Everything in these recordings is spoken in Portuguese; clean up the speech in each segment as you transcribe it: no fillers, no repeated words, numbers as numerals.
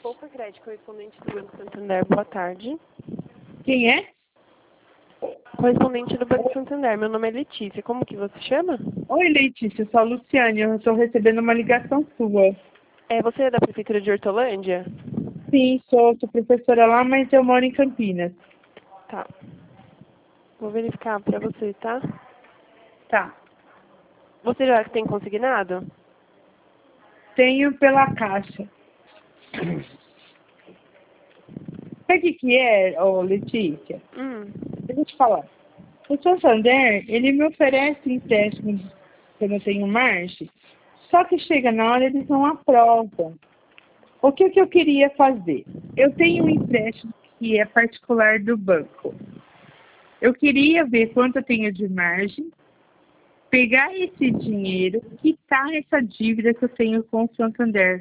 Poupa Crédito, correspondente do Banco Santander, boa tarde. Quem é? Correspondente do Banco Santander, meu nome é Letícia, como que você chama? Oi, Letícia, eu sou a Luciane, eu estou recebendo uma ligação sua. Você é da Prefeitura de Hortolândia? Sim, sou professora lá, mas eu moro em Campinas. Tá. Vou verificar pra você, tá? Tá. Você já tem consignado? Tenho pela Caixa. Sabe o que é, Letícia? Deixa eu te falar. O Santander, ele me oferece empréstimo quando eu tenho margem, só que chega na hora eles não aprovam. O que eu queria fazer? Eu tenho um empréstimo que é particular do banco. Eu queria ver quanto eu tenho de margem, pegar esse dinheiro, quitar essa dívida que eu tenho com o Santander.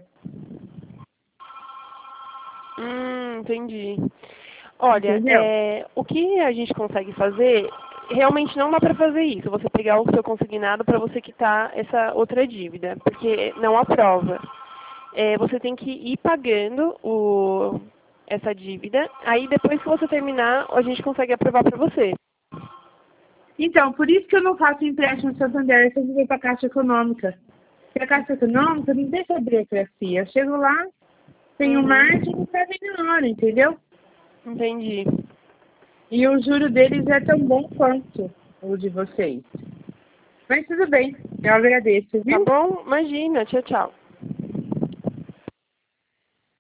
Entendi. Olha, Entendeu? o que a gente consegue fazer, realmente não dá para fazer isso, você pegar o seu consignado para você quitar essa outra dívida, porque não aprova. Você tem que ir pagando essa dívida, aí depois que você terminar, a gente consegue aprovar para você. Então, por isso que eu não faço empréstimo no Santander, eu sempre vou para a Caixa Econômica. Porque a Caixa Econômica não tem essa burocracia. Eu chego lá, tenho margem e pego na hora, entendeu? Entendi. E o juro deles é tão bom quanto o de vocês. Mas tudo bem, eu agradeço, Tá viu? bom? Imagina. Tchau, tchau.